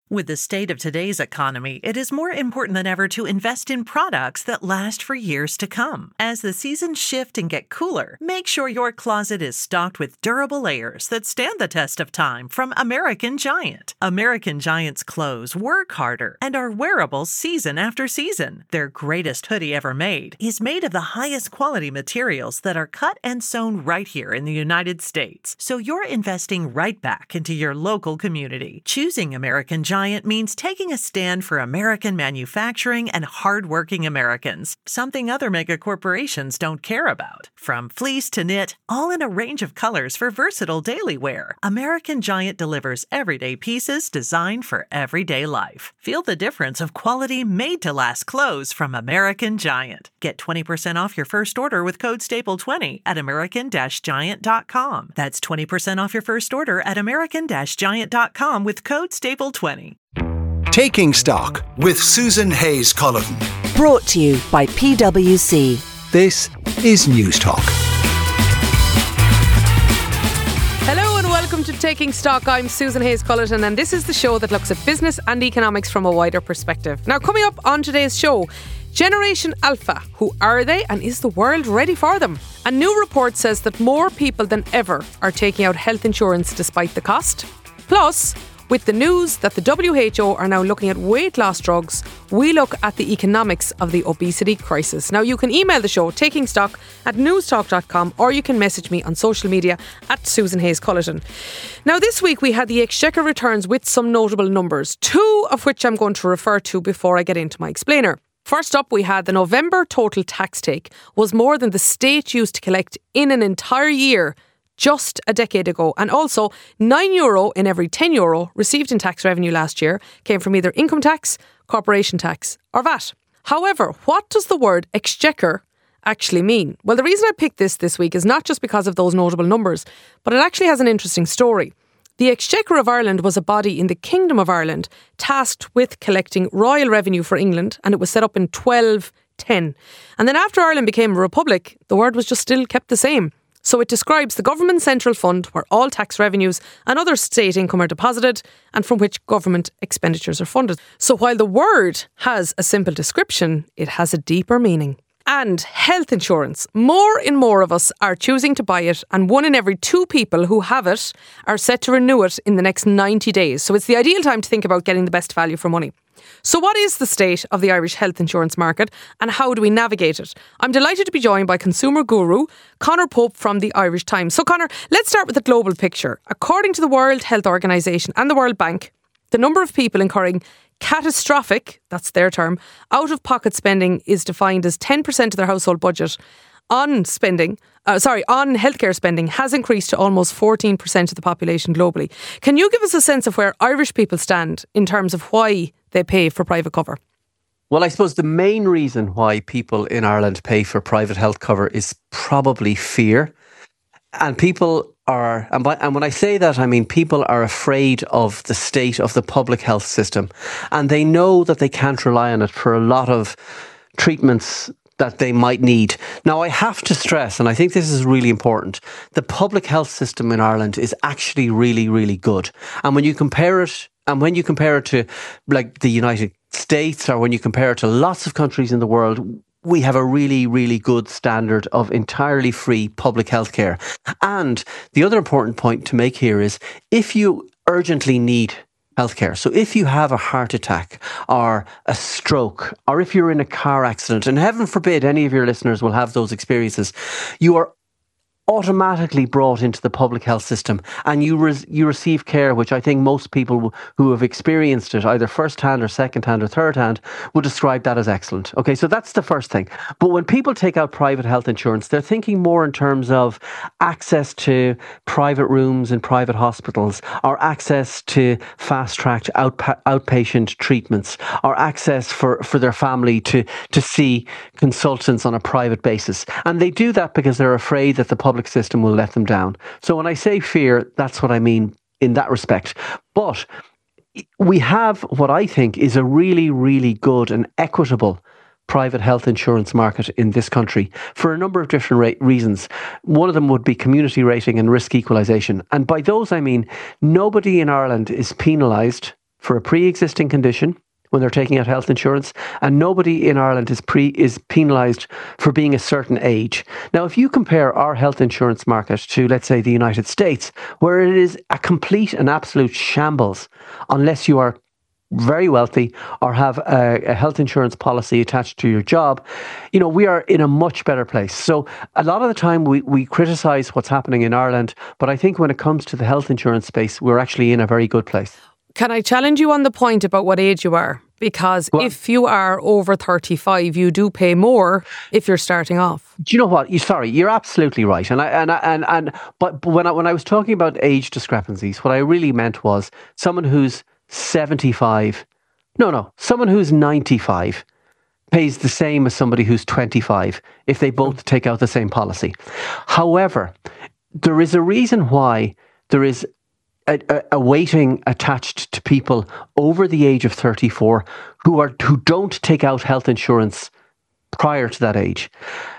With the state of today's economy, it is more important than ever to invest in products that last for years to come. As the seasons shift and get cooler, make sure your closet is stocked with durable layers that stand the test of time from American Giant. American Giant's clothes work harder and are wearable season after season. Their greatest hoodie ever made is made of the highest quality materials that are cut and sewn right here in the United States. So you're investing right back into your local community. Choosing American Giant means taking a stand for American manufacturing and hardworking Americans, something other mega corporations don't care about. From fleece to knit, all in a range of colors for versatile daily wear, American Giant delivers everyday pieces designed for everyday life. Feel the difference of quality made-to-last clothes from American Giant. Get 20% off your first order with code STAPLE20 at american-giant.com. That's 20% off your first order at american-giant.com with code STAPLE20. Taking Stock with Susan Hayes Culliton. Brought to you by PwC. This is News Talk. Hello and welcome to Taking Stock. I'm Susan Hayes Culliton and this is the show that looks at business and economics from a wider perspective. Now, coming up on today's show, Generation Alpha. Who are they and is the world ready for them? A new report says that more people than ever are taking out health insurance despite the cost. Plus, with the news that the WHO are now looking at weight loss drugs, we look at the economics of the obesity crisis. Now, you can email the show, takingstock@newstalk.com, or you can message me on social media at Susan Hayes Culliton. Now, this week we had the Exchequer returns with some notable numbers, two of which I'm going to refer to before I get into my explainer. First up, we had the November total tax take was more than the state used to collect in an entire year just a decade ago. And also, €9 in every €10 received in tax revenue last year came from either income tax, corporation tax or VAT. However, what does the word exchequer actually mean? Well, the reason I picked this week is not just because of those notable numbers, but it actually has an interesting story. The Exchequer of Ireland was a body in the Kingdom of Ireland tasked with collecting royal revenue for England, and it was set up in 1210. And then after Ireland became a republic, the word was just still kept the same. So it describes the government central fund where all tax revenues and other state income are deposited and from which government expenditures are funded. So while the word has a simple description, it has a deeper meaning. And health insurance. More and more of us are choosing to buy it, and 1 in every 2 people who have it are set to renew it in the next 90 days. So it's the ideal time to think about getting the best value for money. So what is the state of the Irish health insurance market and how do we navigate it? I'm delighted to be joined by consumer guru Conor Pope from the Irish Times. So Conor, let's start with the global picture. According to the World Health Organization and the World Bank, the number of people incurring catastrophic, that's their term, out-of-pocket spending is defined as 10% of their household budget on healthcare spending has increased to almost 14% of the population globally. Can you give us a sense of where Irish people stand in terms of why they pay for private cover? Well, I suppose the main reason why people in Ireland pay for private health cover is probably fear. And people are, and when I say that, I mean people are afraid of the state of the public health system. And they know that they can't rely on it for a lot of treatments that they might need. Now, I have to stress, and I think this is really important, the public health system in Ireland is actually really, really good. And when you compare it to like the United States, or when you compare it to lots of countries in the world, we have a really, really good standard of entirely free public health care. And the other important point to make here is if you urgently need healthcare. So if you have a heart attack or a stroke, or if you're in a car accident, and heaven forbid any of your listeners will have those experiences, you are automatically brought into the public health system and you receive care, which I think most people who have experienced it, either first hand or second hand or third hand, would describe that as excellent. Okay, so that's the first thing. But when people take out private health insurance, they're thinking more in terms of access to private rooms in private hospitals, or access to fast-tracked outpatient treatments, or access for their family to see consultants on a private basis. And they do that because they're afraid that the public system will let them down. So when I say fear, that's what I mean in that respect. But we have what I think is a really, really good and equitable private health insurance market in this country for a number of different reasons. One of them would be community rating and risk equalisation. And by those, I mean nobody in Ireland is penalised for a pre-existing condition when they're taking out health insurance, and nobody in Ireland is penalised for being a certain age. Now, if you compare our health insurance market to, let's say, the United States, where it is a complete and absolute shambles, unless you are very wealthy or have a health insurance policy attached to your job, we are in a much better place. So a lot of the time we criticise what's happening in Ireland, but I think when it comes to the health insurance space, we're actually in a very good place. Can I challenge you on the point about what age you are? Because if you are over 35, you do pay more if you're starting off. Do you know what? You're absolutely right. But when I was talking about age discrepancies, what I really meant was someone who's 75. Someone who's 95 pays the same as somebody who's 25 if they both take out the same policy. However, there is a reason why there is a weighting attached to people over the age of 34 who don't take out health insurance prior to that age.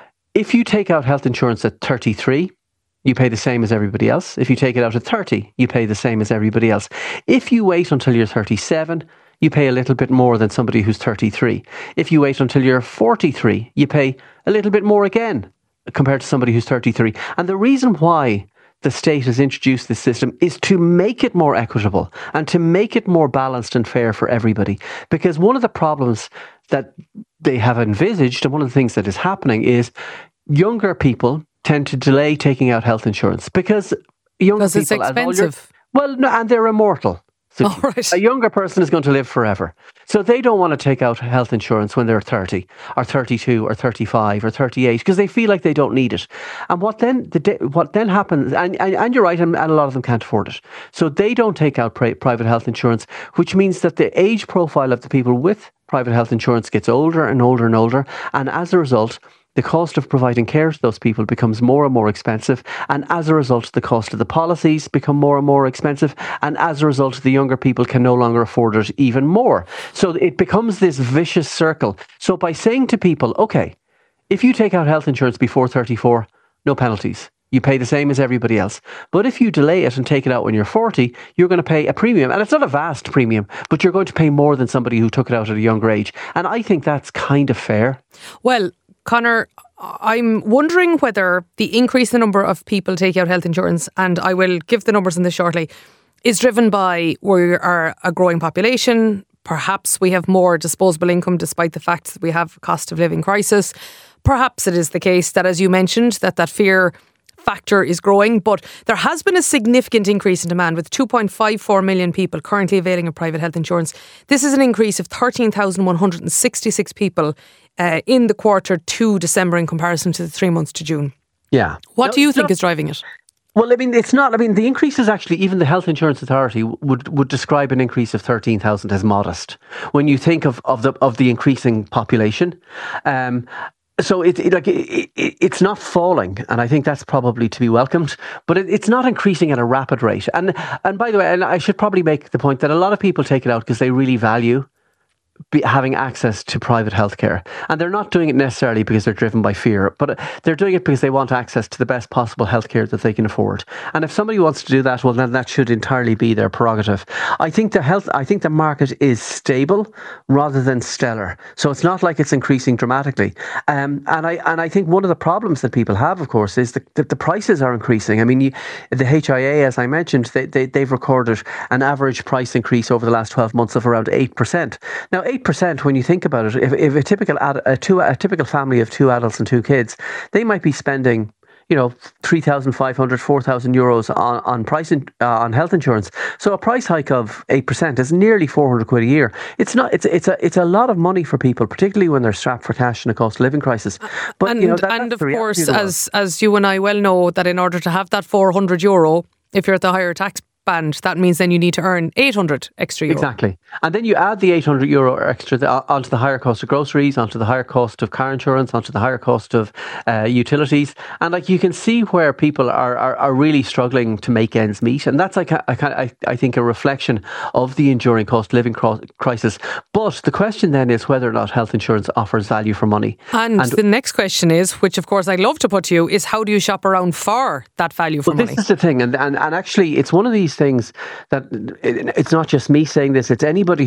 If you take out health insurance at 33, you pay the same as everybody else. If you take it out at 30, you pay the same as everybody else. If you wait until you're 37, you pay a little bit more than somebody who's 33. If you wait until you're 43, you pay a little bit more again compared to somebody who's 33. And the reason why the state has introduced this system is to make it more equitable and to make it more balanced and fair for everybody. Because one of the problems that they have envisaged, and one of the things that is happening, is younger people tend to delay taking out health insurance because it's expensive. And they're immortal. So a younger person is going to live forever. So they don't want to take out health insurance when they're 30 or 32 or 35 or 38 because they feel like they don't need it. And what then happens, and you're right, and a lot of them can't afford it. So they don't take out private health insurance, which means that the age profile of the people with private health insurance gets older and older and older. And as a result, the cost of providing care to those people becomes more and more expensive. And as a result, the cost of the policies become more and more expensive. And as a result, the younger people can no longer afford it even more. So it becomes this vicious circle. So by saying to people, okay, if you take out health insurance before 34, no penalties. You pay the same as everybody else. But if you delay it and take it out when you're 40, you're going to pay a premium. And it's not a vast premium, but you're going to pay more than somebody who took it out at a younger age. And I think that's kind of fair. Well, Conor, I'm wondering whether the increase in the number of people taking out health insurance, and I will give the numbers in this shortly, is driven by we are a growing population. Perhaps we have more disposable income despite the fact that we have a cost of living crisis. Perhaps it is the case that, as you mentioned, that fear factor is growing, but there has been a significant increase in demand with 2.54 million people currently availing of private health insurance. This is an increase of 13,166 people in the quarter to December in comparison to the 3 months to June. Yeah. What do you think is driving it? Well, it's not. The increase is actually, even the Health Insurance Authority would describe an increase of 13,000 as modest when you think of the increasing population. So it's not falling, and I think that's probably to be welcomed. But it's not increasing at a rapid rate. And by the way, and I should probably make the point that a lot of people take it out because they really value having access to private healthcare, and they're not doing it necessarily because they're driven by fear, but they're doing it because they want access to the best possible healthcare that they can afford. And if somebody wants to do that, well, then that should entirely be their prerogative. I think the market is stable rather than stellar, so it's not like it's increasing dramatically. And I think one of the problems that people have, of course, is that the prices are increasing. I mean, the HIA, as I mentioned, they've recorded an average price increase over the last 12 months of around 8%. Now, 8%, when you think about it, if a typical family of 2 adults and 2 kids, they might be spending, 3,500, 4,000 euros on health insurance. So a price hike of 8% is nearly 400 quid a year. It's a lot of money for people, particularly when they're strapped for cash in a cost of living crisis. But and of course, as you and I well know, that in order to have that 400 euro, if you're at the higher tax band, that means then you need to earn 800 extra euro. Exactly. And then you add the 800 euro extra onto the higher cost of groceries, onto the higher cost of car insurance, onto the higher cost of utilities. And you can see where people are really struggling to make ends meet. And that's I think a reflection of the enduring cost of living crisis. But the question then is whether or not health insurance offers value for money. And the next question is, which of course I'd love to put to you, is how do you shop around for that value for money? This is the thing. And actually it's one of these these things that it's not just me saying this, it's anybody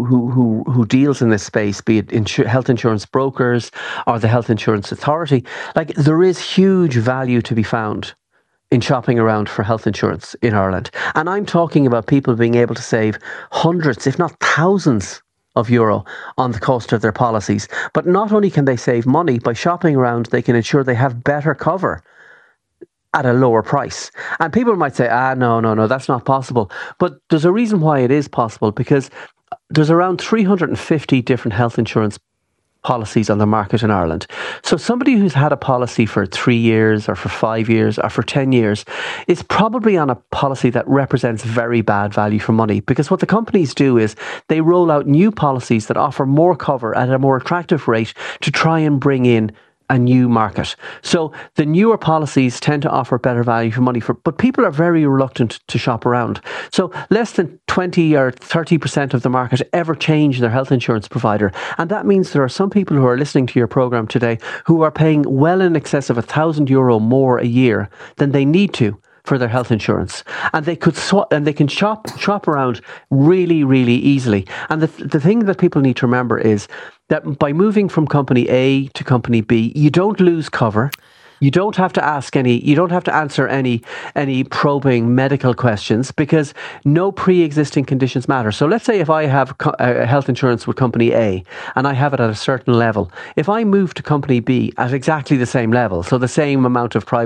who deals in this space, be it health insurance brokers or the Health Insurance Authority. Like, there is huge value to be found in shopping around for health insurance in Ireland. And I'm talking about people being able to save hundreds, if not thousands of euro on the cost of their policies. But not only can they save money, by shopping around, they can ensure they have better cover at a lower price. And people might say, no, that's not possible. But there's a reason why it is possible, because there's around 350 different health insurance policies on the market in Ireland. So somebody who's had a policy for 3 years or for 5 years or for 10 years is probably on a policy that represents very bad value for money, because what the companies do is they roll out new policies that offer more cover at a more attractive rate to try and bring in a new market. So the newer policies tend to offer better value for money, but people are very reluctant to shop around. So less than 20 or 30% of the market ever change their health insurance provider. And that means there are some people who are listening to your programme today who are paying well in excess of €1,000 more a year than they need to for their health insurance, and they could they can shop around really, really easily. And the thing that people need to remember is that by moving from company A to company B, you don't lose cover. You don't have to answer any probing medical questions, because no pre-existing conditions matter. So let's say if I have health insurance with company A and I have it at a certain level, if I move to company B at exactly the same level, so the same amount of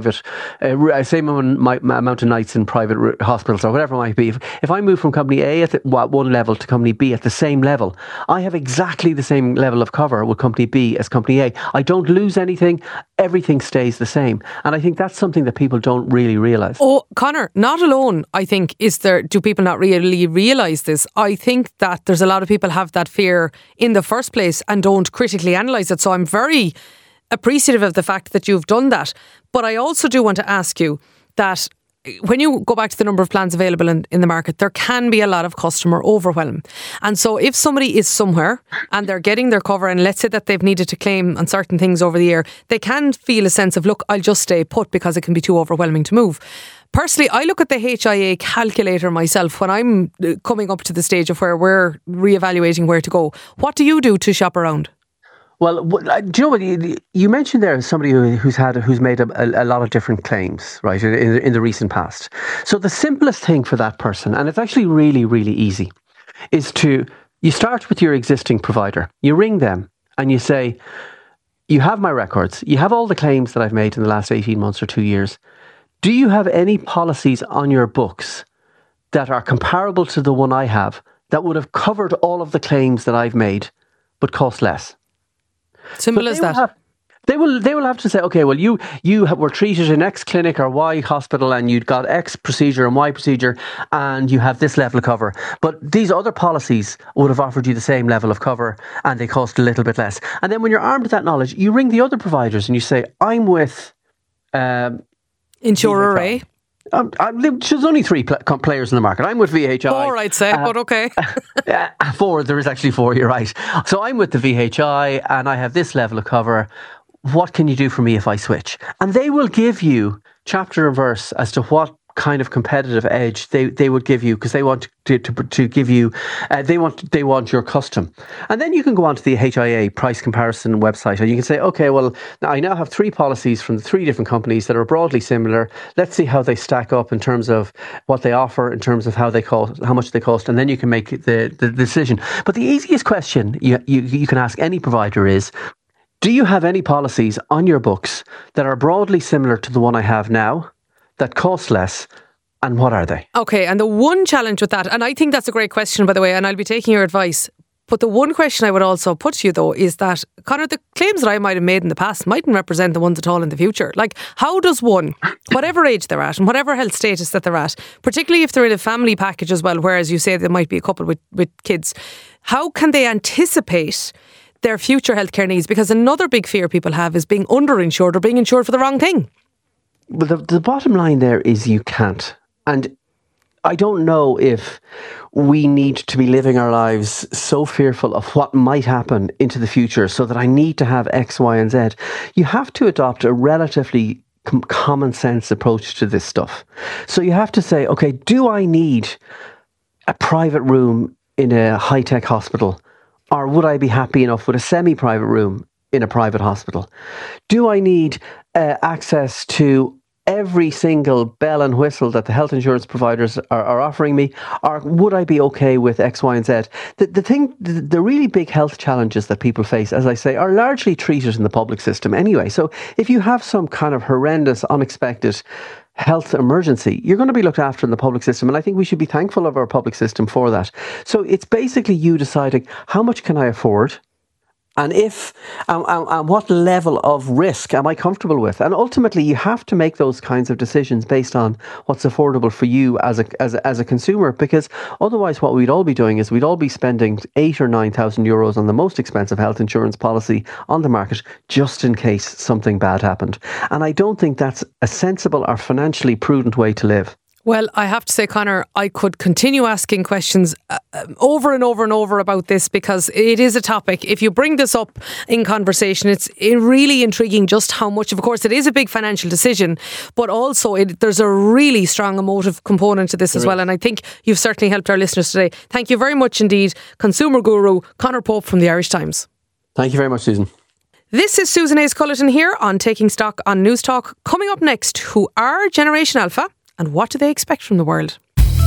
same amount of nights in private hospitals or whatever it might be, if I move from company A at one level to company B at the same level, I have exactly the same level of cover with company B as company A. I don't lose anything. Everything stays the same. And I think that's something that people don't really realise. Oh, Conor, not alone, I think, do people not really realise this? I think that there's a lot of people have that fear in the first place and don't critically analyse it. So I'm very appreciative of the fact that you've done that. But I also do want to ask you that when you go back to the number of plans available in the market, there can be a lot of customer overwhelm. And so if somebody is somewhere and they're getting their cover, and let's say that they've needed to claim on certain things over the year, they can feel a sense of, look, I'll just stay put because it can be too overwhelming to move. Personally, I look at the HIA calculator myself when I'm coming up to the stage of where we're reevaluating where to go. What do you do to shop around? Well, do you know what you mentioned there? Somebody who's made a lot of different claims, right, in the recent past. So the simplest thing for that person, and it's actually really, really easy, is you start with your existing provider. You ring them and you say, you have my records. You have all the claims that I've made in the last 18 months or 2 years. Do you have any policies on your books that are comparable to the one I have that would have covered all of the claims that I've made but cost less? Simple as that. They will have to say, okay, well, you were treated in X clinic or Y hospital and you'd got X procedure and Y procedure and you have this level of cover. But these other policies would have offered you the same level of cover and they cost a little bit less. And then when you're armed with that knowledge, you ring the other providers and you say, I'm with Insurer A. There's only 3 players in the market. I'm with VHI. 4, I'd say, but okay. 4, there is actually 4, you're right. So I'm with the VHI and I have this level of cover. What can you do for me if I switch? And they will give you chapter and verse as to what kind of competitive edge they would give you, because they want to give you, they want your custom. And then you can go onto the HIA price comparison website and you can say, okay, well, now I now have 3 policies from the 3 different companies that are broadly similar. Let's see how they stack up in terms of what they offer, in terms of how much they cost, and then you can make the decision. But the easiest question you can ask any provider is, do you have any policies on your books that are broadly similar to the one I have now, that cost less, and what are they? Okay, and the one challenge with that, and I think that's a great question, by the way, and I'll be taking your advice, but the one question I would also put to you, though, is that, Conor, the claims that I might have made in the past mightn't represent the ones at all in the future. Like, how does one, whatever age they're at and whatever health status that they're at, particularly if they're in a family package as well, whereas you say there might be a couple with kids, how can they anticipate their future healthcare needs? Because another big fear people have is being underinsured or being insured for the wrong thing. Well, the bottom line there is you can't. And I don't know if we need to be living our lives so fearful of what might happen into the future so that I need to have X, Y, and Z. You have to adopt a relatively common sense approach to this stuff. So you have to say, okay, do I need a private room in a high-tech hospital, or would I be happy enough with a semi-private room in a private hospital? Do I need access to every single bell and whistle that the health insurance providers are offering me, or would I be okay with X, Y, and Z? The really big health challenges that people face, as I say, are largely treated in the public system anyway. So if you have some kind of horrendous, unexpected health emergency, you're going to be looked after in the public system. And I think we should be thankful of our public system for that. So it's basically you deciding, how much can I afford? And and what level of risk am I comfortable with? And ultimately, you have to make those kinds of decisions based on what's affordable for you as a consumer, because otherwise what we'd all be doing is we'd all be spending 8,000 or 9,000 euros on the most expensive health insurance policy on the market just in case something bad happened. And I don't think that's a sensible or financially prudent way to live. Well, I have to say, Conor, I could continue asking questions over and over and over about this, because it is a topic. If you bring this up in conversation, it's really intriguing just how much, of course, it is a big financial decision, but also there's a really strong emotive component to this as well. And I think you've certainly helped our listeners today. Thank you very much indeed, consumer guru Conor Pope from the Irish Times. Thank you very much, Susan. This is Susan Hayes-Cullerton here on Taking Stock on News Talk. Coming up next, who are Generation Alpha? And what do they expect from the world?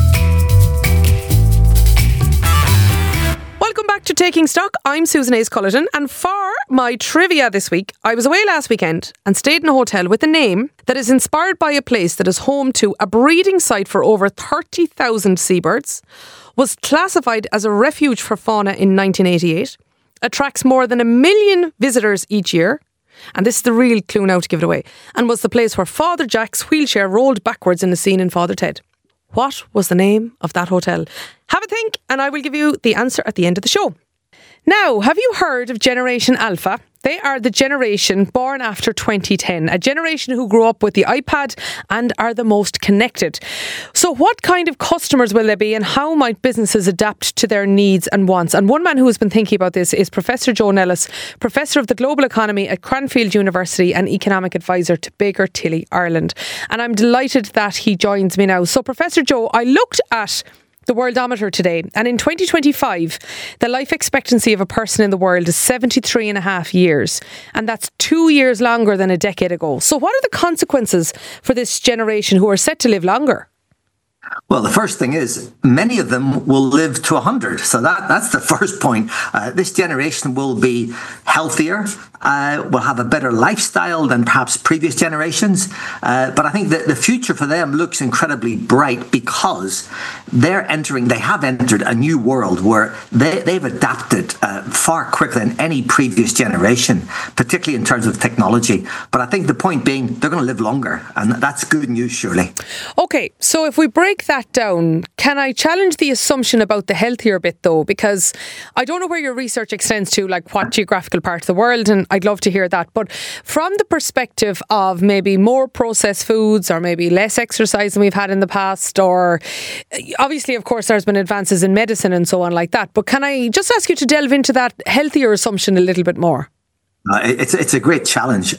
Welcome back to Taking Stock. I'm Susan Hayes-Cullerton, and for my trivia this week, I was away last weekend and stayed in a hotel with a name that is inspired by a place that is home to a breeding site for over 30,000 seabirds, was classified as a refuge for fauna in 1988, attracts more than 1 million visitors each year, and this is the real clue now to give it away, and was the place where Father Jack's wheelchair rolled backwards in the scene in Father Ted. What was the name of that hotel? Have a think, and I will give you the answer at the end of the show. Now, have you heard of Generation Alpha? They are the generation born after 2010, a generation who grew up with the iPad and are the most connected. So what kind of customers will they be, and how might businesses adapt to their needs and wants? And one man who has been thinking about this is Professor Joe Nellis, Professor of the Global Economy at Cranfield University and Economic Advisor to Baker Tilly Ireland. And I'm delighted that he joins me now. So Professor Joe, I looked at the Worldometer today, and in 2025 the life expectancy of a person in the world is 73.5 years, and that's 2 years longer than a decade ago. So what are the consequences for this generation who are set to live longer? Well, the first thing is many of them will live to 100. So that's the first point. This generation will be healthier, will have a better lifestyle than perhaps previous generations. But I think that the future for them looks incredibly bright, because they have entered a new world where they've adapted far quicker than any previous generation, particularly in terms of technology. But I think the point being, they're going to live longer, and that's good news, surely. Okay, so if we break that down, can I challenge the assumption about the healthier bit though? Because I don't know where your research extends to, like what geographical part of the world, and I'd love to hear that. But from the perspective of maybe more processed foods, or maybe less exercise than we've had in the past, or obviously, of course, there's been advances in medicine and so on like that. But can I just ask you to delve into that healthier assumption a little bit more? It's a great challenge.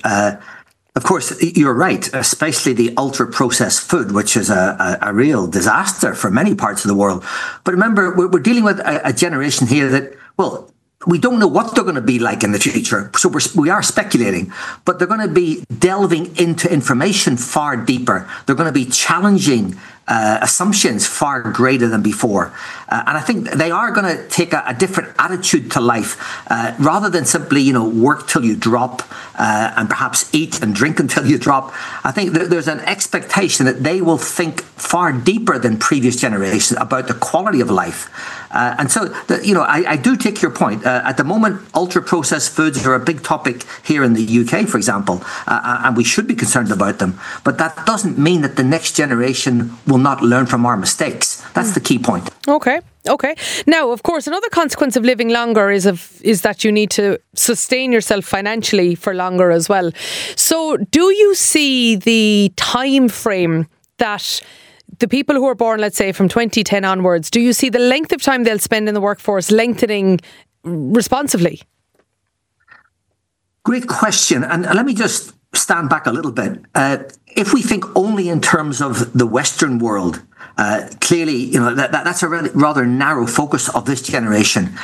Of course, you're right, especially the ultra-processed food, which is a real disaster for many parts of the world. But remember, we're dealing with a generation here that, well, we don't know what they're going to be like in the future. So we are speculating, but they're going to be delving into information far deeper. They're going to be challenging assumptions far greater than before. And I think they are going to take a different attitude to life, rather than simply, work till you drop and perhaps eat and drink until you drop. I think there's an expectation that they will think far deeper than previous generations about the quality of life. And so, I do take your point. At the moment, ultra-processed foods are a big topic here in the UK, for example, and we should be concerned about them. But that doesn't mean that the next generation will not learn from our mistakes. That's the key point. Okay. Now, of course, another consequence of living longer is that you need to sustain yourself financially for longer as well. So do you see the time frame that the people who are born, let's say, from 2010 onwards, do you see the length of time they'll spend in the workforce lengthening responsively? Great question. And let me just stand back a little bit, if we think only in terms of the Western world, clearly, that's a rather narrow focus of this generation.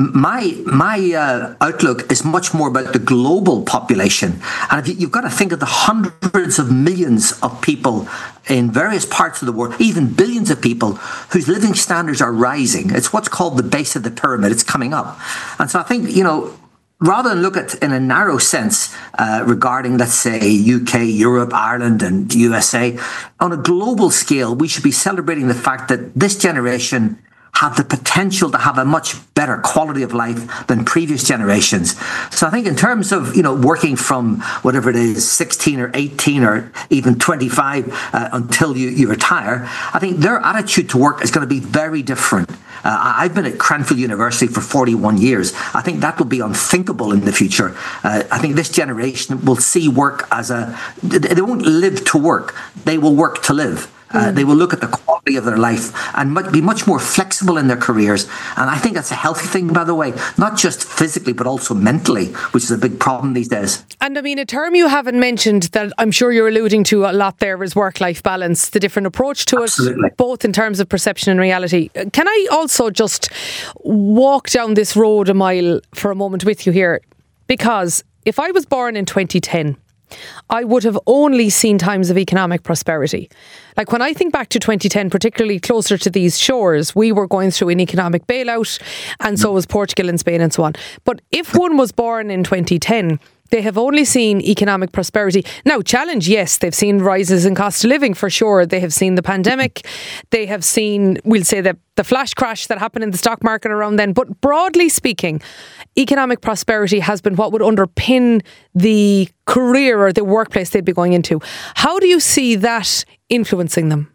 My outlook is much more about the global population, and you've got to think of the hundreds of millions of people in various parts of the world, even billions of people whose living standards are rising. It's what's called the base of the pyramid. It's coming up, and so I think rather than look at in a narrow sense regarding, let's say, UK, Europe, Ireland and USA, on a global scale, we should be celebrating the fact that this generation have the potential to have a much better quality of life than previous generations. So I think in terms of, working from whatever it is, 16 or 18 or even 25 until you retire, I think their attitude to work is going to be very different. I've been at Cranfield University for 41 years. I think that will be unthinkable in the future. I think this generation will see work as they won't live to work. They will work to live. They will look at the quality of their life and be much more flexible in their careers. And I think that's a healthy thing, by the way, not just physically, but also mentally, which is a big problem these days. And I mean, a term you haven't mentioned that I'm sure you're alluding to a lot there is work-life balance, the different approach to Absolutely. it, both in terms of perception and reality. Can I also just walk down this road a mile for a moment with you here? Because if I was born in 2010, I would have only seen times of economic prosperity. Like when I think back to 2010, particularly closer to these shores, we were going through an economic bailout, and so was Portugal and Spain and so on. But if one was born in 2010, they have only seen economic prosperity. Now, challenge, yes, they've seen rises in cost of living for sure. They have seen the pandemic. They have seen, we'll say, the flash crash that happened in the stock market around then. But broadly speaking, economic prosperity has been what would underpin the career or the workplace they'd be going into. How do you see that influencing them?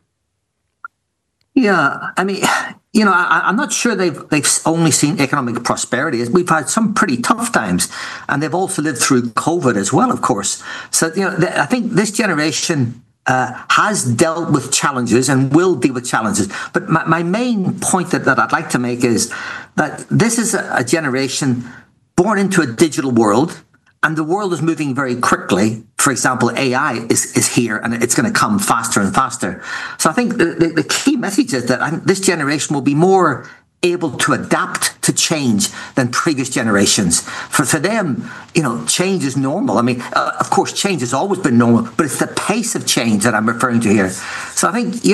Yeah, I mean, I'm not sure they've only seen economic prosperity. We've had some pretty tough times, and they've also lived through COVID as well, of course. So, I think this generation has dealt with challenges and will deal with challenges. But my main point that I'd like to make is that this is a generation born into a digital world, and the world is moving very quickly. For example, AI is here, and it's going to come faster and faster. So I think the key message is that this generation will be more able to adapt to change than previous generations. For them, change is normal. I mean, of course, change has always been normal, but it's the pace of change that I'm referring to here. So I think,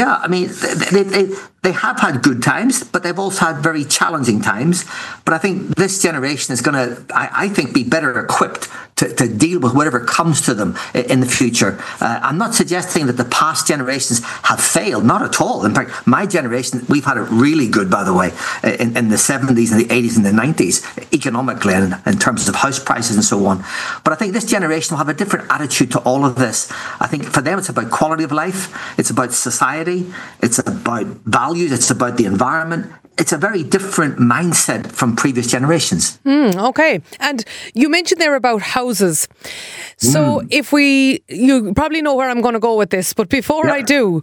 they have had good times, but they've also had very challenging times. But I think this generation is going to, I think, be better equipped to deal with whatever comes to them in the future. I'm not suggesting that the past generations have failed, not at all. In fact, my generation, we've had it really good, by the way, in the 70s and the 80s and the 90s, economically and in terms of house prices and so on. But I think this generation will have a different attitude to all of this. I think for them, it's about quality of life. It's about society. It's about values. It's about the environment. It's a very different mindset from previous generations. Okay. And you mentioned there about houses. So you probably know where I'm going to go with this, but before I do,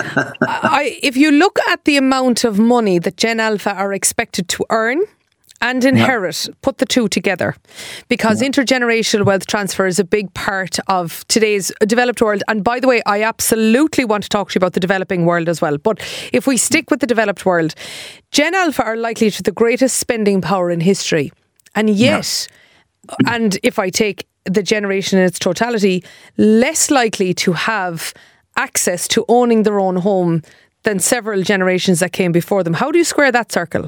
if you look at the amount of money that Gen Alpha are expected to earn and inherit, put the two together, because intergenerational wealth transfer is a big part of today's developed world. And by the way, I absolutely want to talk to you about the developing world as well. But if we stick with the developed world, Gen Alpha are likely to have the greatest spending power in history. And yet, and if I take the generation in its totality, less likely to have access to owning their own home than several generations that came before them. How do you square that circle?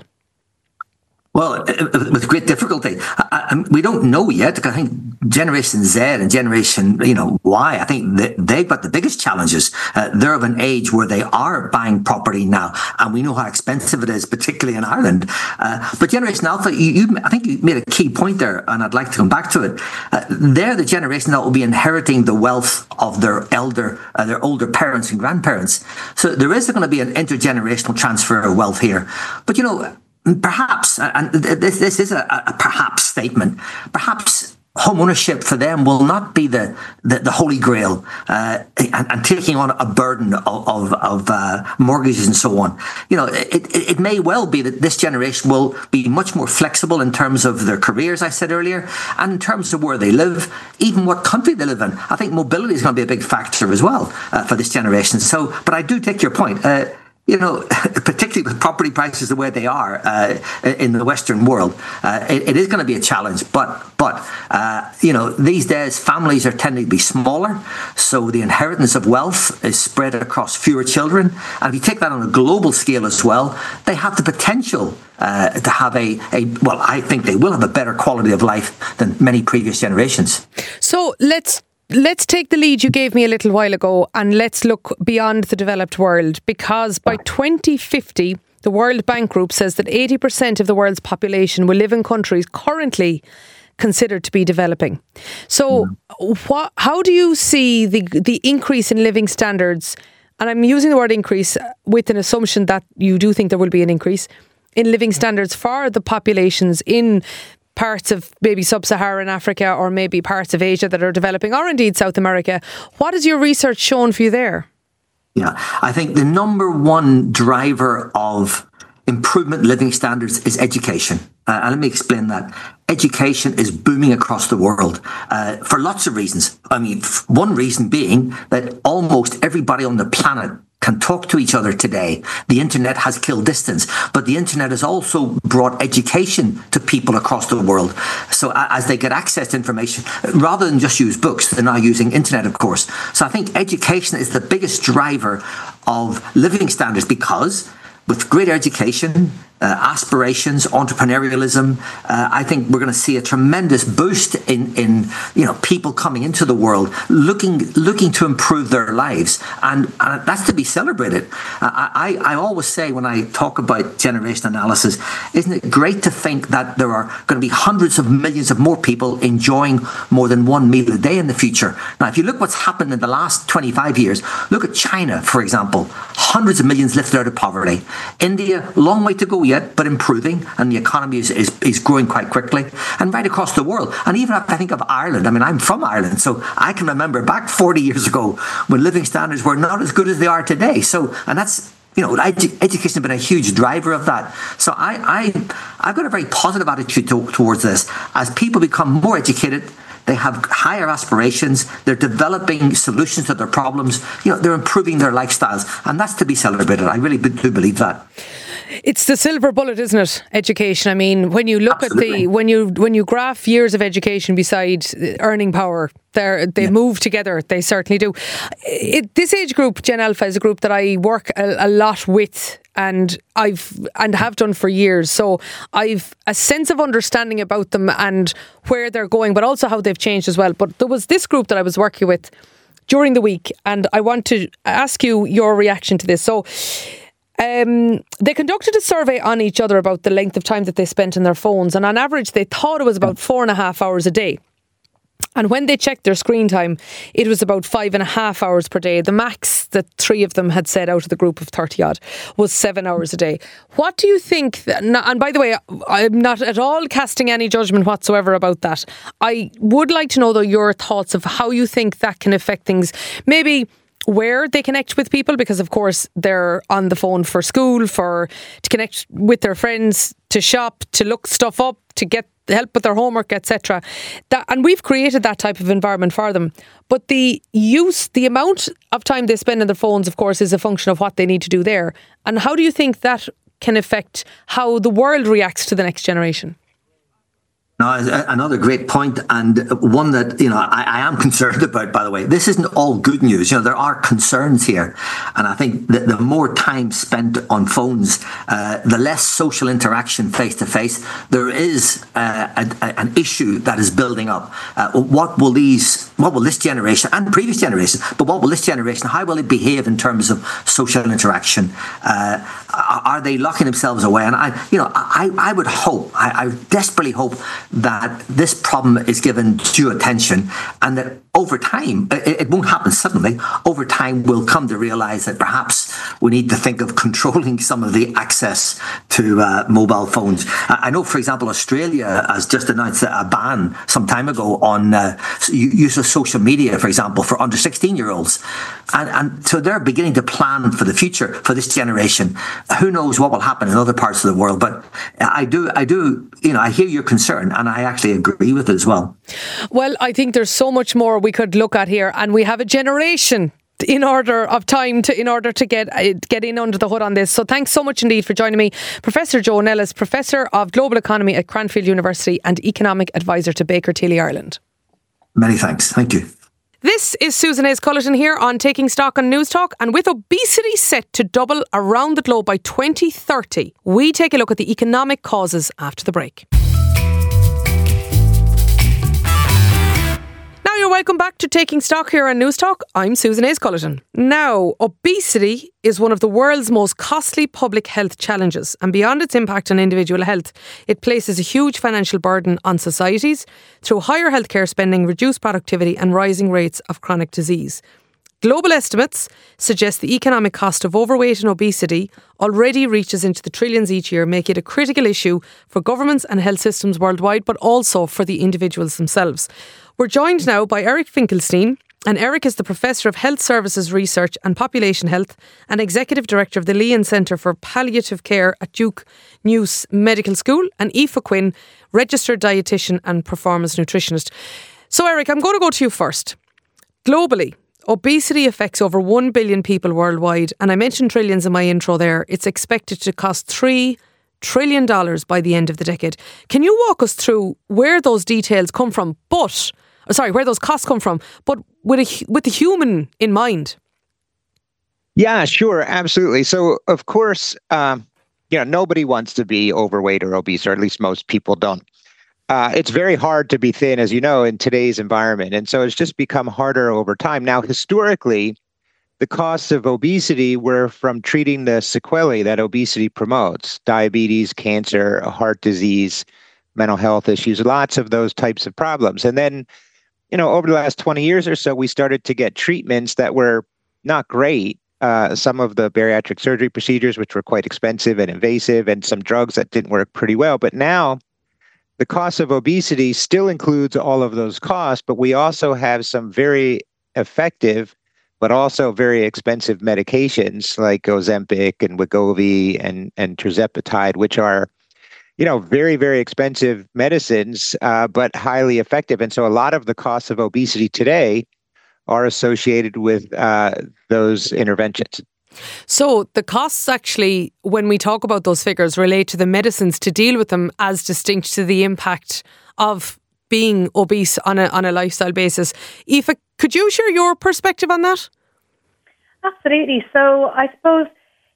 Well, with great difficulty. We don't know yet. I think Generation Z and Generation Y, I think they've got the biggest challenges. They're of an age where they are buying property now, and we know how expensive it is, particularly in Ireland. But Generation Alpha, I think you made a key point there, and I'd like to come back to it. They're the generation that will be inheriting the wealth of their older parents and grandparents. So there is going to be an intergenerational transfer of wealth here. But perhaps, and this is a perhaps statement, perhaps home ownership for them will not be the holy grail, and taking on a burden of mortgages and so on. It may well be that this generation will be much more flexible in terms of their careers, I said earlier, and in terms of where they live, even what country they live in. I think mobility is going to be a big factor as well for this generation. So, but I do take your point. Particularly with property prices the way they are in the Western world, it is going to be a challenge. But these days families are tending to be smaller, so the inheritance of wealth is spread across fewer children. And if you take that on a global scale as well, they have the potential to have I think they will have a better quality of life than many previous generations. So Let's take the lead you gave me a little while ago and let's look beyond the developed world, because by 2050, the World Bank Group says that 80% of the world's population will live in countries currently considered to be developing. So how do you see the increase in living standards? And I'm using the word increase with an assumption that you do think there will be an increase in living standards for the populations in parts of maybe sub-Saharan Africa or maybe parts of Asia that are developing, or indeed South America. What has your research shown for you there? Yeah, I think the number one driver of improvement in living standards is education. And let me explain that. Education is booming across the world for lots of reasons. I mean, one reason being that almost everybody on the planet can talk to each other today. The internet has killed distance, but the internet has also brought education to people across the world. So as they get access to information, rather than just use books, they're now using internet, of course. So I think education is the biggest driver of living standards, because with greater education, aspirations, entrepreneurialism, I think we're going to see a tremendous boost in people coming into the world looking to improve their lives, and that's to be celebrated. I always say when I talk about generation analysis, isn't it great to think that there are going to be hundreds of millions of more people enjoying more than one meal a day in the future? Now, if you look what's happened in the last 25 years, look at China, for example, hundreds of millions lifted out of poverty. India, long way to go yet, but improving, and the economy is growing quite quickly, and right across the world. And even if I think of Ireland, I mean, I'm from Ireland, so I can remember back 40 years ago when living standards were not as good as they are today. So, and that's, education has been a huge driver of that. So I've got a very positive attitude towards this. As people become more educated, they have higher aspirations, they're developing solutions to their problems, they're improving their lifestyles, and that's to be celebrated. I really do believe that. It's the silver bullet, isn't it? Education. I mean, when you look Absolutely. at when you graph years of education beside earning power, they move together. They certainly do. This age group, Gen Alpha, is a group that I work a lot with, and have done for years. So I've a sense of understanding about them and where they're going, but also how they've changed as well. But there was this group that I was working with during the week, and I want to ask you your reaction to this. So they conducted a survey on each other about the length of time that they spent on their phones, and on average they thought it was about 4.5 hours a day. And when they checked their screen time, it was about 5.5 hours per day. The max that three of them had said out of the group of 30 odd was 7 hours a day. What do you think? And by the way, I'm not at all casting any judgment whatsoever about that. I would like to know, though, your thoughts of how you think that can affect things. Maybe where they connect with people, because of course they're on the phone for school, to connect with their friends, to shop, to look stuff up, to get help with their homework, etc. And we've created that type of environment for them. But the amount of time they spend on their phones, of course, is a function of what they need to do there. And how do you think that can affect how the world reacts to the next generation? No, another great point, and one that I am concerned about, by the way. This isn't all good news. There are concerns here, and I think that the more time spent on phones, the less social interaction face to face. There is an issue that is building up. What will these what will this generation and previous generations, but what will this generation, how will it behave in terms of social interaction? Are they locking themselves away? And I would hope, I desperately hope that this problem is given due attention, and that over time, it won't happen suddenly, over time we'll come to realise that perhaps we need to think of controlling some of the access to mobile phones. I know, for example, Australia has just announced a ban some time ago on use of social media, for example, for under 16-year-olds. And so they're beginning to plan for the future for this generation. Who knows what will happen in other parts of the world? But I hear your concern, and I actually agree with it as well. Well, I think there's so much more we could look at here, and we have a generation in order to get in under the hood on this. So thanks so much indeed for joining me, Professor Joe Nellis, Professor of Global Economy at Cranfield University and Economic Advisor to Baker Tilly Ireland. Many thanks. Thank you. This is Susan Hayes-Cullerton here on Taking Stock on News Talk, and with obesity set to double around the globe by 2030, we take a look at the economic causes after the break. You're welcome back to Taking Stock here on News Talk. I'm Susan Hayes-Cullerton. Now, obesity is one of the world's most costly public health challenges, and beyond its impact on individual health, it places a huge financial burden on societies through higher healthcare spending, reduced productivity and rising rates of chronic disease. Global estimates suggest the economic cost of overweight and obesity already reaches into the trillions each year, making it a critical issue for governments and health systems worldwide, but also for the individuals themselves. We're joined now by Eric Finkelstein, and Eric is the Professor of Health Services Research and Population Health and Executive Director of the Leon Centre for Palliative Care at Duke News Medical School, and Aoife Quinn, Registered Dietitian and Performance Nutritionist. So Eric, I'm going to go to you first. Globally, obesity affects over 1 billion people worldwide, and I mentioned trillions in my intro there. It's expected to cost $3 trillion by the end of the decade. Can you walk us through where those details come from, where those costs come from, but with the human in mind? Yeah, sure, absolutely. So, of course, nobody wants to be overweight or obese, or at least most people don't. It's very hard to be thin, as you know, in today's environment. And so it's just become harder over time. Now, historically, the costs of obesity were from treating the sequelae that obesity promotes: diabetes, cancer, heart disease, mental health issues, lots of those types of problems. And then, over the last 20 years or so, we started to get treatments that were not great. Some of the bariatric surgery procedures, which were quite expensive and invasive, and some drugs that didn't work pretty well. But now the cost of obesity still includes all of those costs, but we also have some very effective but also very expensive medications like Ozempic and Wegovy and tirzepatide, which are, very, very expensive medicines, but highly effective. And so a lot of the costs of obesity today are associated with those interventions. So the costs actually, when we talk about those figures, relate to the medicines to deal with them as distinct to the impact of being obese on a lifestyle basis. Aoife, could you share your perspective on that? Absolutely. So I suppose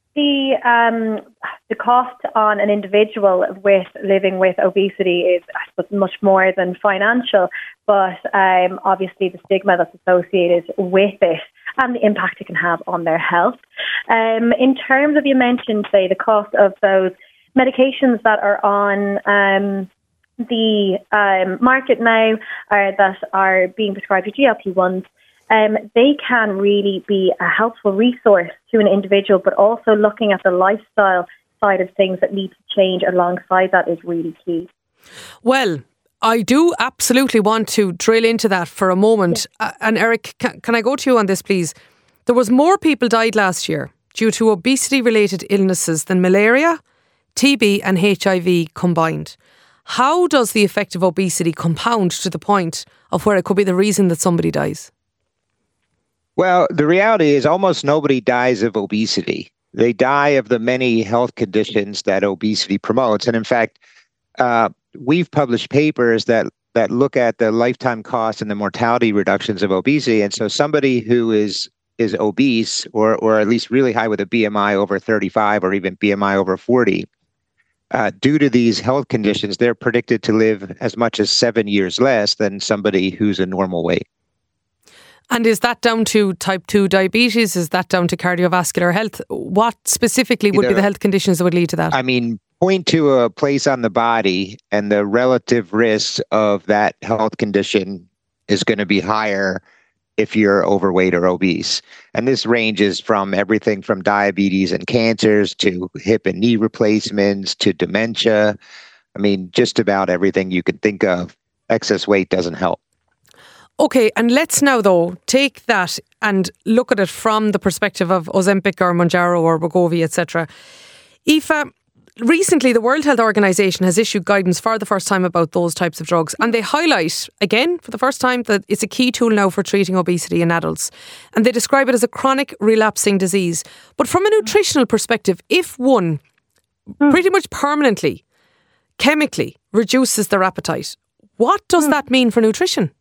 the cost on an individual with living with obesity is, I suppose, much more than financial, but obviously the stigma that's associated with it and the impact it can have on their health. In terms of, you mentioned, say, the cost of those medications that are on the market now that are being prescribed to GLP-1s, they can really be a helpful resource to an individual, but also looking at the lifestyle side of things that need to change alongside that is really key. Well, I do absolutely want to drill into that for a moment. Yeah. And Eric, can I go to you on this, please? There was more people died last year due to obesity-related illnesses than malaria, TB and HIV combined. How does the effect of obesity compound to the point of where it could be the reason that somebody dies? Well, the reality is almost nobody dies of obesity. They die of the many health conditions that obesity promotes. And in fact, we've published papers that look at the lifetime cost and the mortality reductions of obesity. And so somebody who is obese or at least really high with a BMI over 35 or even BMI over 40, due to these health conditions, they're predicted to live as much as 7 years less than somebody who's a normal weight. And is that down to type 2 diabetes? Is that down to cardiovascular health? What specifically would be the health conditions that would lead to that? I mean, point to a place on the body and the relative risk of that health condition is going to be higher if you're overweight or obese. And this ranges from everything from diabetes and cancers to hip and knee replacements to dementia. I mean, just about everything you could think of. Excess weight doesn't help. Okay, and let's now, though, take that and look at it from the perspective of Ozempic or Mounjaro or Wegovy, etc. Aoife, recently the World Health Organization has issued guidance for the first time about those types of drugs, and they highlight, again, for the first time, that it's a key tool now for treating obesity in adults. And they describe it as a chronic relapsing disease. But from a nutritional perspective, if one pretty much permanently, chemically, reduces their appetite, what does that mean for nutrition?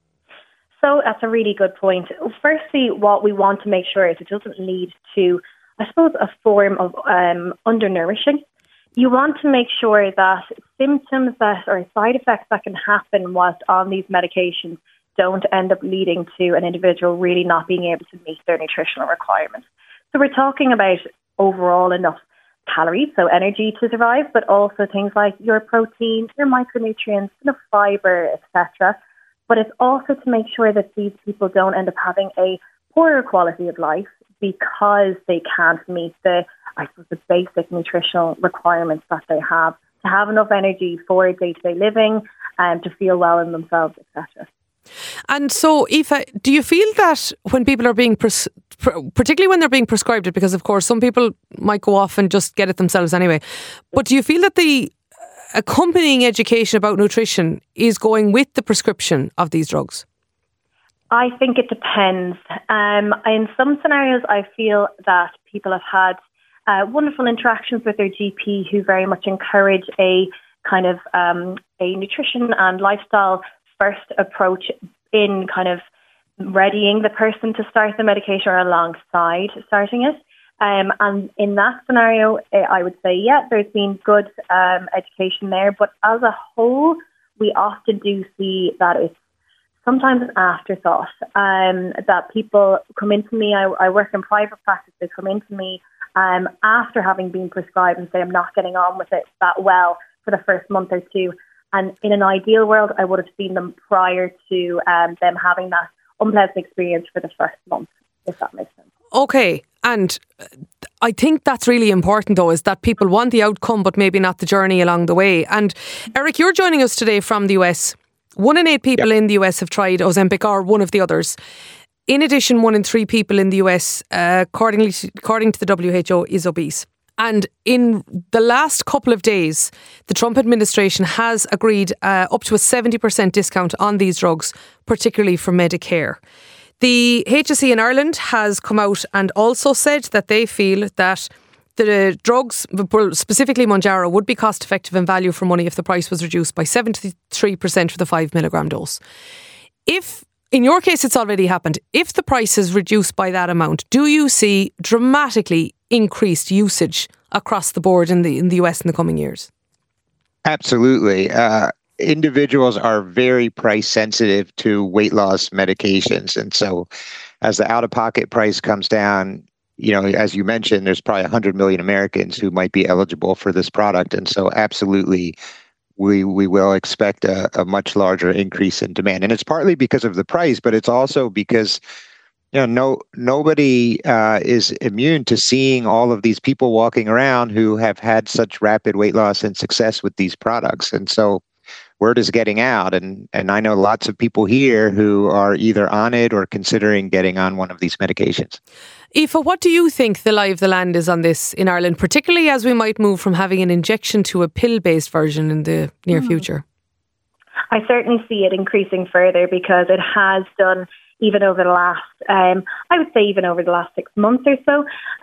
So that's a really good point. Firstly, what we want to make sure is it doesn't lead to, I suppose, a form of undernourishing. You want to make sure that symptoms that or side effects that can happen whilst on these medications don't end up leading to an individual really not being able to meet their nutritional requirements. So we're talking about overall enough calories, so energy to survive, but also things like your protein, your micronutrients, enough fibre, etc. But it's also to make sure that these people don't end up having a poorer quality of life because they can't meet the basic nutritional requirements that they have to have enough energy for day-to-day living and to feel well in themselves, etc. And so, Aoife, do you feel that when people are being, particularly when they're being prescribed it, because of course some people might go off and just get it themselves anyway, but do you feel that the accompanying education about nutrition is going with the prescription of these drugs? I think it depends. In some scenarios, I feel that people have had wonderful interactions with their GP who very much encourage a kind of a nutrition and lifestyle first approach in kind of readying the person to start the medication or alongside starting it. And in that scenario, I would say, yeah, there's been good education there. But as a whole, we often do see that it's sometimes an afterthought, that people come into me. I work in private practice. They come into me after having been prescribed and say, I'm not getting on with it that well for the first month or two. And in an ideal world, I would have seen them prior to them having that unpleasant experience for the first month, if that makes sense. Okay, and I think that's really important, though, is that people want the outcome, but maybe not the journey along the way. And Eric, you're joining us today from the US. 1 in 8 people in the US have tried Ozempic or one of the others. In addition, 1 in 3 people in the US, according to the WHO, is obese. And in the last couple of days, the Trump administration has agreed up to a 70% discount on these drugs, particularly for Medicare. The HSE in Ireland has come out and also said that they feel that the drugs, specifically Mounjaro, would be cost effective and value for money if the price was reduced by 73% for the 5 milligram dose. If, in your case, it's already happened, if the price is reduced by that amount, do you see dramatically increased usage across the board in the US in the coming years? Absolutely. Individuals are very price sensitive to weight loss medications. And so as the out-of-pocket price comes down, you know, as you mentioned, there's probably 100 million Americans who might be eligible for this product. And so absolutely, we will expect a much larger increase in demand. And it's partly because of the price, but it's also because, you know, nobody is immune to seeing all of these people walking around who have had such rapid weight loss and success with these products. And so word is getting out. And I know lots of people here who are either on it or considering getting on one of these medications. Aoife, what do you think the lie of the land is on this in Ireland, particularly as we might move from having an injection to a pill-based version in the near future? I certainly see it increasing further because it has done even over the last, I would say even over the last 6 months or so.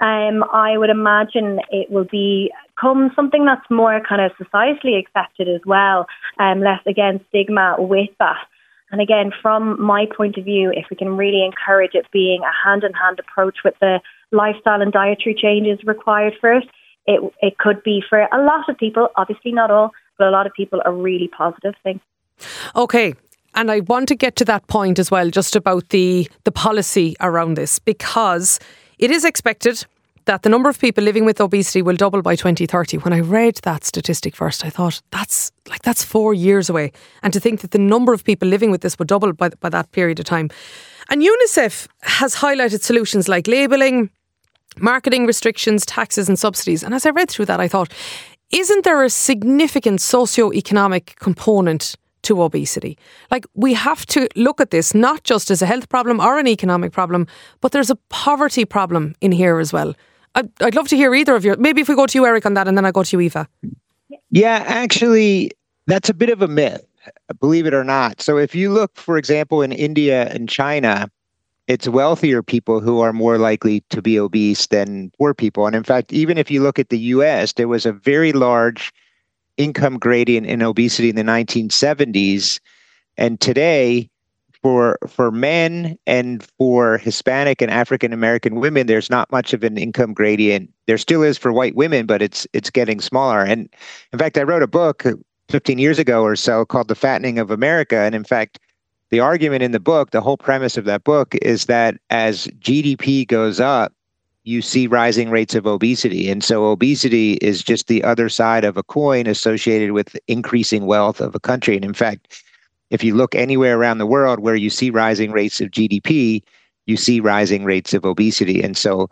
I would imagine it will become something that's more kind of societally accepted as well, less, again, stigma with that. And again, from my point of view, if we can really encourage it being a hand-in-hand approach with the lifestyle and dietary changes required for it, it could be for a lot of people, obviously not all, but a lot of people a really positive thing. Okay. And I want to get to that point as well, just about the policy around this, because it is expected that the number of people living with obesity will double by 2030. When I read that statistic first, I thought that's 4 years away. And to think that the number of people living with this would double by that period of time. And UNICEF has highlighted solutions like labelling, marketing restrictions, taxes and subsidies. And as I read through that, I thought, isn't there a significant socio-economic component to obesity? Like, we have to look at this not just as a health problem or an economic problem, but there's a poverty problem in here as well. I'd love to hear either of you. Maybe if we go to you, Eric, on that, and then I go to you, Aoife. Yeah, actually, that's a bit of a myth, believe it or not. So if you look, for example, in India and China, it's wealthier people who are more likely to be obese than poor people. And in fact, even if you look at the US, there was a very large income gradient in obesity in the 1970s. And today, for men and for Hispanic and African American women, there's not much of an income gradient. There still is for white women, but it's getting smaller. And in fact, I wrote a book 15 years ago or so called The Fattening of America. And in fact, the argument in the book, the whole premise of that book, is that as GDP goes up, you see rising rates of obesity. And so obesity is just the other side of a coin associated with increasing wealth of a country. And in fact, if you look anywhere around the world where you see rising rates of GDP, you see rising rates of obesity. And so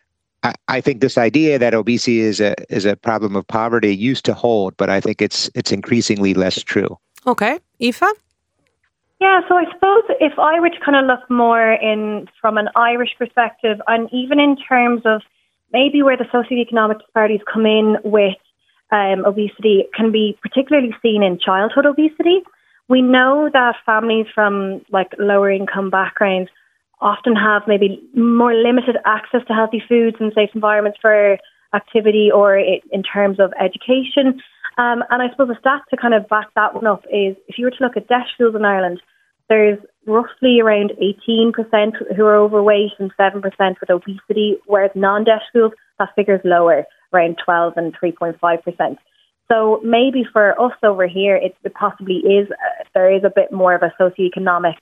I think this idea that obesity is a problem of poverty used to hold, but I think it's increasingly less true. Okay. Aoife? Yeah, so I suppose if I were to kind of look more from an Irish perspective, and even in terms of maybe where the socioeconomic disparities come in with obesity, can be particularly seen in childhood obesity. We know that families from like lower income backgrounds often have maybe more limited access to healthy foods and safe environments for activity or in terms of education. And I suppose a stat to kind of back that one up is if you were to look at DEIS schools in Ireland, there's roughly around 18% who are overweight and 7% with obesity, whereas non-DEIS schools, that figure is lower, around 12 and 3.5%. So maybe for us over here, it possibly is, there is a bit more of a socioeconomic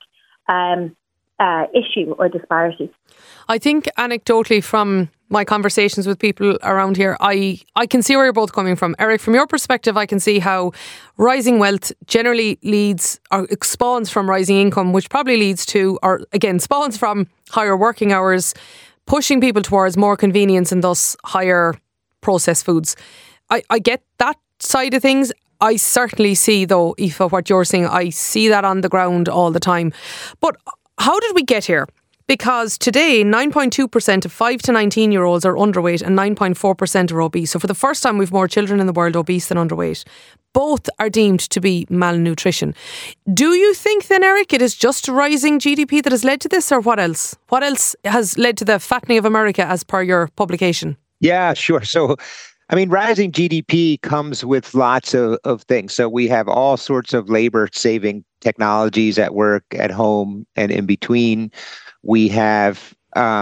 issue or disparity. I think anecdotally from my conversations with people around here, I can see where you're both coming from. Eric, from your perspective, I can see how rising wealth generally leads or spawns from rising income, which probably leads to, or again, spawns from higher working hours, pushing people towards more convenience and thus higher processed foods. I get that side of things. I certainly see, though, Aoife, what you're saying. I see that on the ground all the time. But how did we get here? Because today, 9.2% of 5 to 19-year-olds are underweight and 9.4% are obese. So for the first time, we've more children in the world obese than underweight. Both are deemed to be malnutrition. Do you think then, Eric, it is just rising GDP that has led to this, or what else? What else has led to the fattening of America as per your publication? Yeah, sure. So, I mean, rising GDP comes with lots of things. So we have all sorts of labor-saving technologies at work, at home, and in between. We have,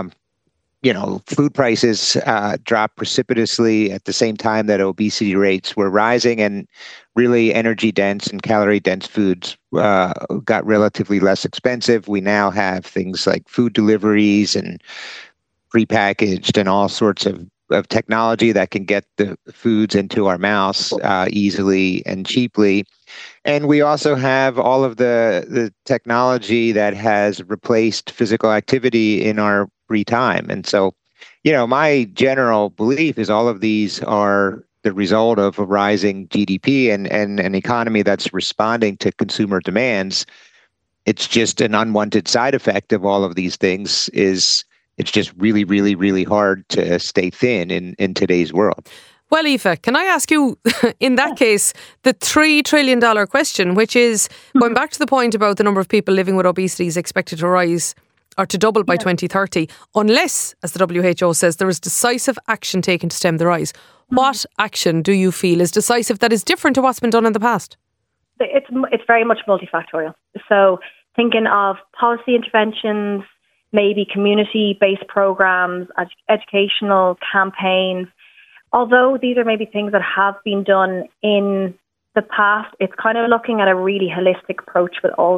food prices dropped precipitously at the same time that obesity rates were rising, and really energy-dense and calorie-dense foods got relatively less expensive. We now have things like food deliveries and prepackaged and all sorts of technology that can get the foods into our mouths easily and cheaply. And we also have all of the technology that has replaced physical activity in our free time. And so, my general belief is all of these are the result of a rising GDP and an economy that's responding to consumer demands. It's just an unwanted side effect of all of these things is it's just really, really, really hard to stay thin in today's world. Well, Aoife, can I ask you, in that case, the $3 trillion question, which is going back to the point about the number of people living with obesity is expected to rise or to double by 2030, unless, as the WHO says, there is decisive action taken to stem the rise. What action do you feel is decisive that is different to what's been done in the past? It's very much multifactorial. So thinking of policy interventions, maybe community-based programs, educational campaigns. Although these are maybe things that have been done in the past, it's kind of looking at a really holistic approach with all this.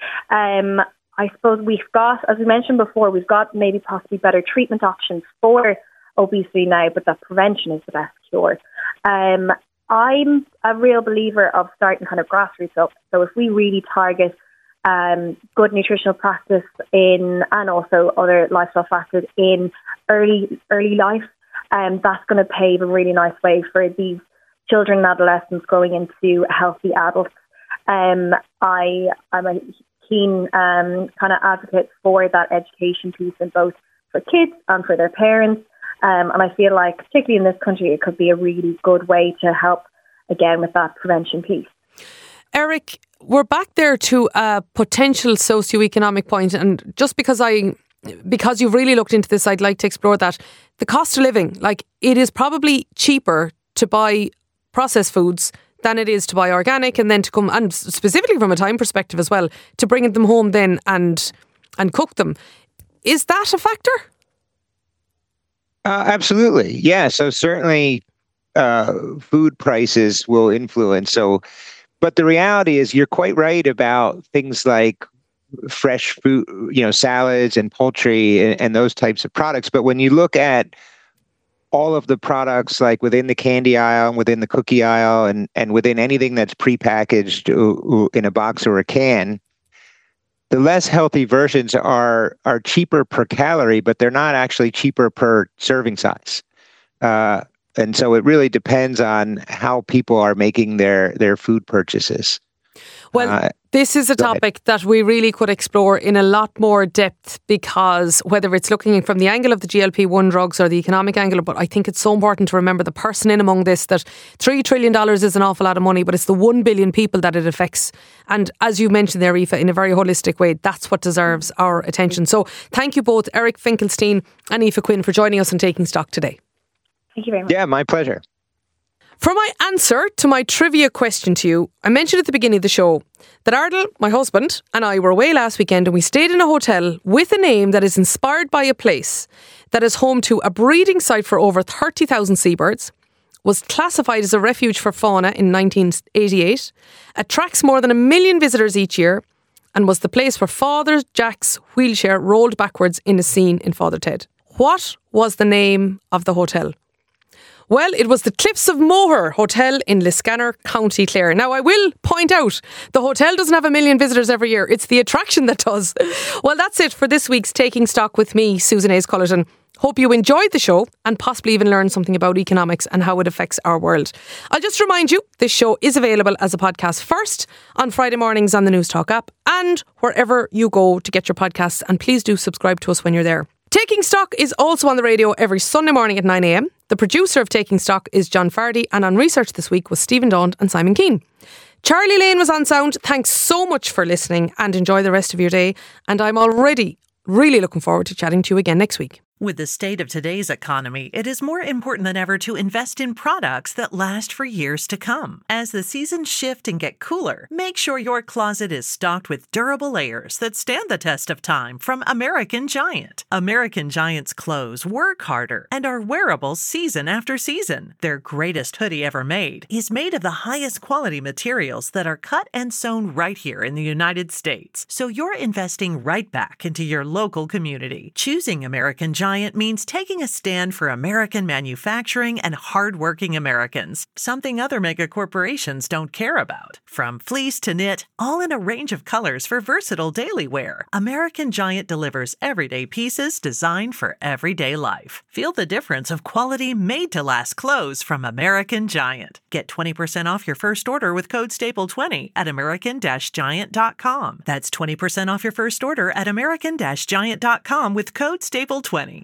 I suppose we've got, as we mentioned before, we've got maybe possibly better treatment options for obesity now, but that prevention is the best cure. I'm a real believer of starting kind of grassroots up. So if we really target good nutritional practice and also other lifestyle factors in early life, that's going to pave a really nice way for these children and adolescents growing into healthy adults. I'm a keen kind of advocate for that education piece, in both for kids and for their parents. And I feel like, particularly in this country, it could be a really good way to help, again, with that prevention piece. Eric, we're back there to a potential socioeconomic point, and just because you've really looked into this, I'd like to explore that. The cost of living, like, it is probably cheaper to buy processed foods than it is to buy organic, and then to come, and specifically from a time perspective as well, to bring them home then and cook them. Is that a factor? Absolutely. Yeah. So certainly food prices will influence. But the reality is, you're quite right about things like fresh food, salads and poultry and those types of products. But when you look at all of the products, like within the candy aisle and within the cookie aisle and within anything that's prepackaged in a box or a can, the less healthy versions are cheaper per calorie, but they're not actually cheaper per serving size. And so it really depends on how people are making their food purchases. Well, this is a topic that we really could explore in a lot more depth, because whether it's looking from the angle of the GLP-1 drugs or the economic angle, but I think it's so important to remember the person in among this, that $3 trillion is an awful lot of money, but it's the 1 billion people that it affects. And as you mentioned there, Aoife, in a very holistic way, that's what deserves our attention. So thank you both, Eric Finkelstein and Aoife Quinn, for joining us on Taking Stock today. Thank you very much. Yeah, my pleasure. For my answer to my trivia question to you, I mentioned at the beginning of the show that Ardal, my husband, and I were away last weekend, and we stayed in a hotel with a name that is inspired by a place that is home to a breeding site for over 30,000 seabirds, was classified as a refuge for fauna in 1988, attracts more than 1 million visitors each year, and was the place where Father Jack's wheelchair rolled backwards in a scene in Father Ted. What was the name of the hotel? Well, it was the Cliffs of Moher Hotel in Liscannor, County Clare. Now, I will point out, the hotel doesn't have 1 million visitors every year. It's the attraction that does. Well, that's it for this week's Taking Stock with me, Susan Hayes Cullerton. Hope you enjoyed the show and possibly even learned something about economics and how it affects our world. I'll just remind you, this show is available as a podcast first on Friday mornings on the News Talk app and wherever you go to get your podcasts. And please do subscribe to us when you're there. Taking Stock is also on the radio every Sunday morning at 9 a.m. The producer of Taking Stock is John Fardy, and on research this week was Stephen Daunt and Simon Keane. Charlie Lane was on sound. Thanks so much for listening, and enjoy the rest of your day. And I'm already really looking forward to chatting to you again next week. With the state of today's economy, it is more important than ever to invest in products that last for years to come. As the seasons shift and get cooler, make sure your closet is stocked with durable layers that stand the test of time from American Giant. American Giant's clothes work harder and are wearable season after season. Their greatest hoodie ever made is made of the highest quality materials that are cut and sewn right here in the United States. So you're investing right back into your local community. Choosing American Giant means taking a stand for American manufacturing and hardworking Americans, something other mega corporations don't care about. From fleece to knit, all in a range of colors for versatile daily wear, American Giant delivers everyday pieces designed for everyday life. Feel the difference of quality made-to-last clothes from American Giant. Get 20% off your first order with code STAPLE20 at American-Giant.com. That's 20% off your first order at American-Giant.com with code STAPLE20.